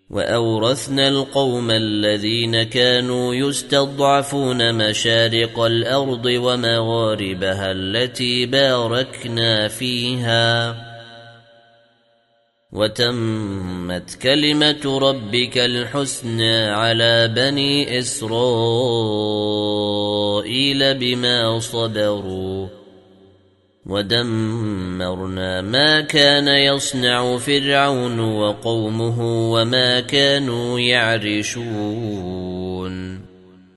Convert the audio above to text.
وأورثنا القوم الذين كانوا يستضعفون مشارق الأرض ومغاربها التي باركنا فيها وتمت كلمة ربك الحسنى على بني إسرائيل بما صبروا ودمرنا ما كان يصنع فرعون وقومه وما كانوا يعرشون